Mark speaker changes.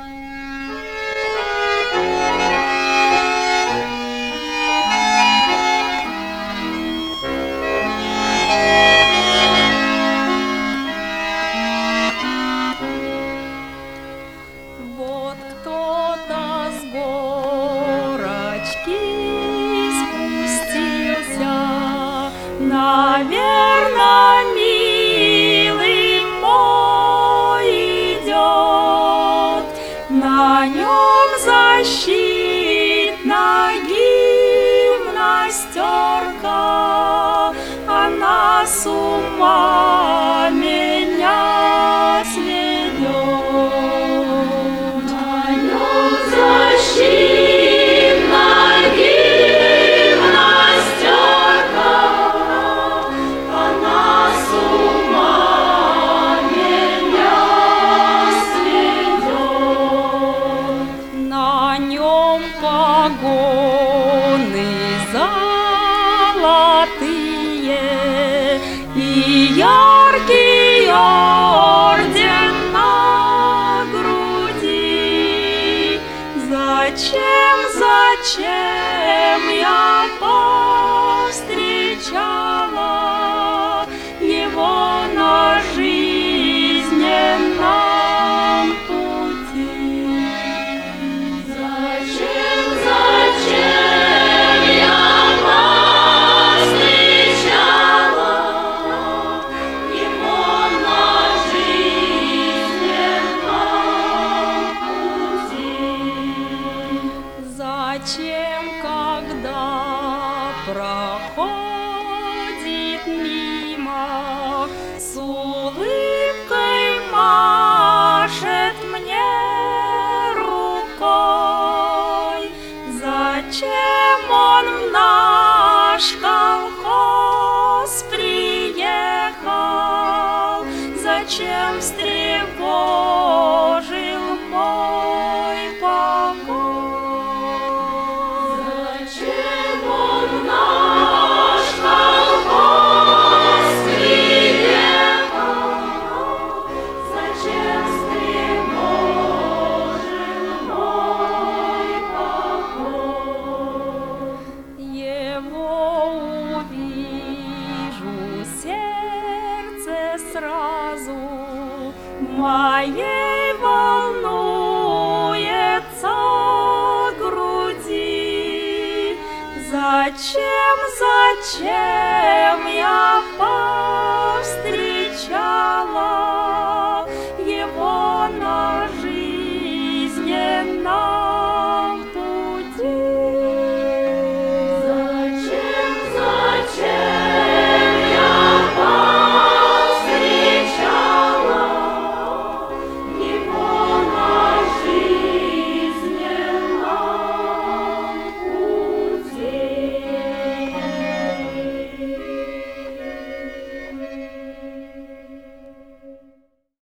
Speaker 1: Вот кто-то с горочки спустился, наверно, милый мой идет, на нем защитная гимнастерка, она с ума меня сведет. На нем защитная гимнастерка, она с ума меня сведет. На нем погоны золотые и яркий орден на груди. Зачем я повстречала его на жизненном пути? Зачем я повстречала его на жизненном пути? Зачем, когда проходит мимо, с улыбкой машет мне рукой? Зачем он в наш колхоз приехал? Зачем встревожил мой покой? Зачем он в наш колхоз приехал? Зачем встревожил мой покой? Его увижу, сердце сразу моей волнуется груди. Зачем я